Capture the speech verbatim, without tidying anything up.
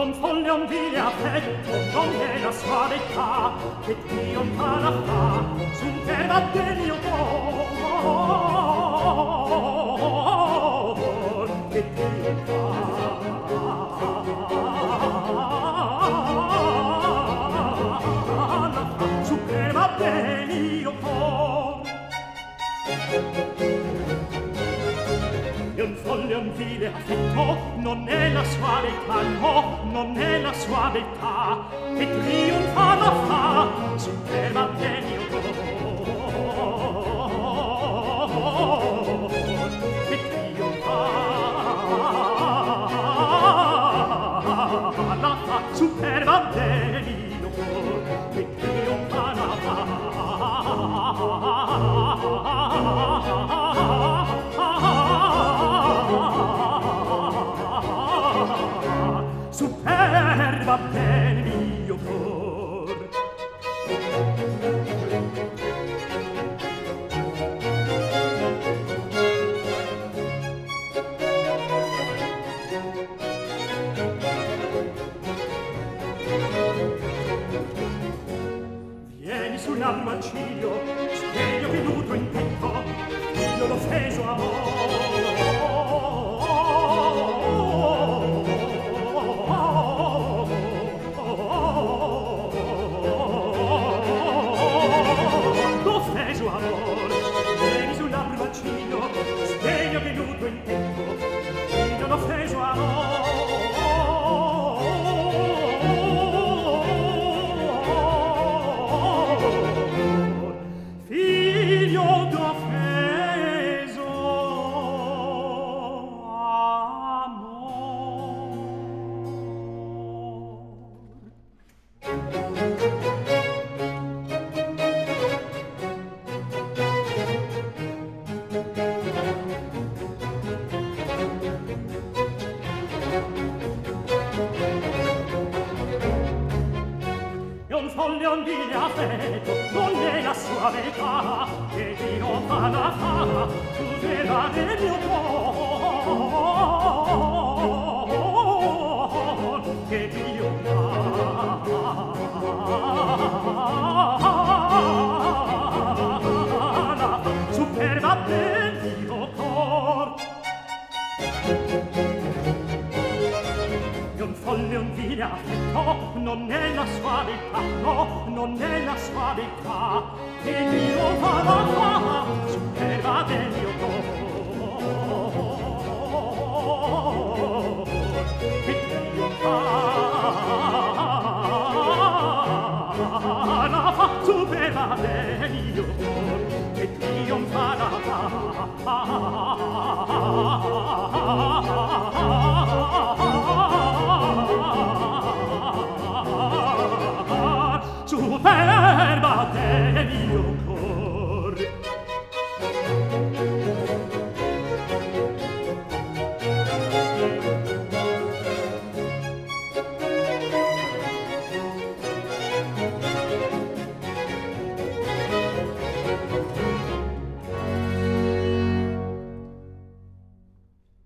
non folle un vile affetto, non è la suavità che Dio impara fa sul tema del cuore, che Dio impara sul tema del cuore. E un folle un vile affetto non è la suavità, no, non è la suavità che trionfa la fa superba genio che trionfa la fa superba genio che trionfa la fa superba bene mio cor. Vieni sull'alto mancino, sveglio venuto in petto, io l'ho offeso amore. Sveglia venuto in tempo, figlio l'offeso amor. Figlio d'offeso non di affetto, non è la sua verità, che Dio fa la fa, tutela del mio cuore, che Dio fa, la superba del mio cuore. Un folle un vile affetto non è la suavità, no, non è la suavità che Dio fa la fa superba del mio cuore.